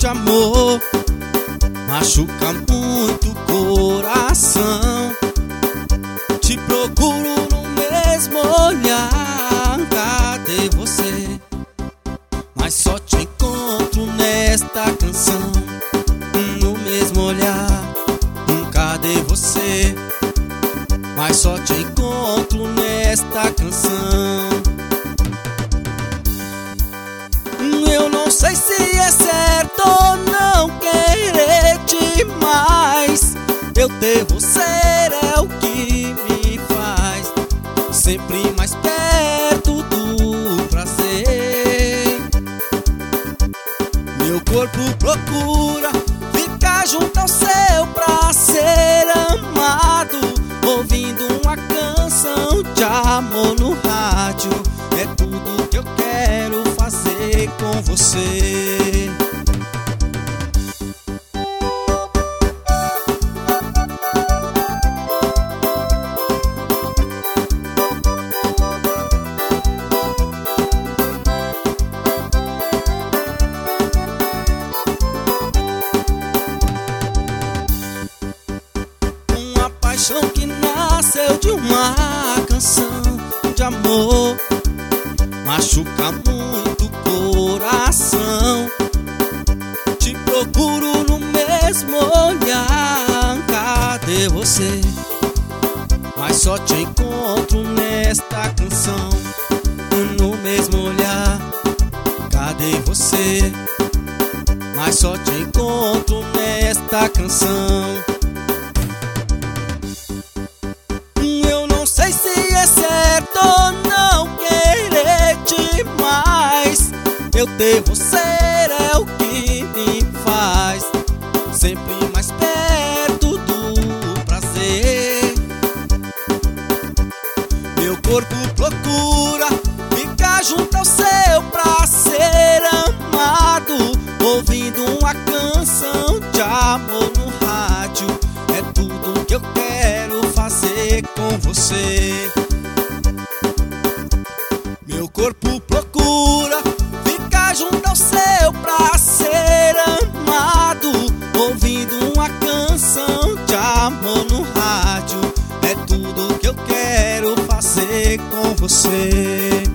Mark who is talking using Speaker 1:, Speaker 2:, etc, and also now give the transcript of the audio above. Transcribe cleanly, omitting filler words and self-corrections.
Speaker 1: amor machuca muito o coração. Te procuro no mesmo olhar, cadê você? Mas só te encontro nesta canção. No mesmo olhar, cadê você? Mas só te encontro nesta canção. Eu não sei se é certo ou não querer demais. Eu ter você é o que me faz sempre mais perto do prazer. Meu corpo procura ficar junto ao seu pra ser amado, ouvindo uma canção de amor no rádio. É tudo que eu quero fazer com você. Uma paixão que nasceu de uma canção de amor machuca muito o coração. Te procuro no mesmo olhar, cadê você? Mas só te encontro nesta canção. No mesmo olhar, cadê você? Mas só te encontro nesta canção. Eu não sei se é certo ou não querer demais. Eu ter você é o que me faz sempre mais perto do prazer. Meu corpo procura ficar junto ao seu pra ser amado, ouvindo uma canção de amor no rádio. É tudo que eu quero fazer com você. Meu corpo procura ficar junto ao seu pra ser amado, ouvindo uma canção de amor no rádio. É tudo que eu quero fazer com você.